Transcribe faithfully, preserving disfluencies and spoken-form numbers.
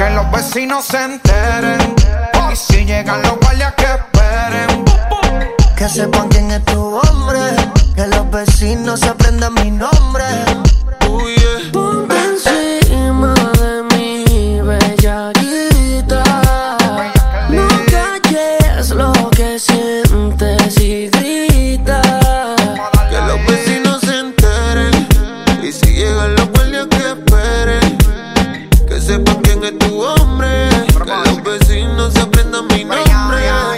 Que los vecinos se enteren. Y si llegan los guardias que esperen. Que sepan quién es tu hombre. Que los vecinos se aprendan mi nombre. Oh, yeah. Ponte encima de mi bellaquita. No calles lo que sientes y grita. Que los vecinos se enteren. Y si llegan los guardias que esperen. Que sepan quién es tu hombre. Que los vecinos se aprendan mi nombre.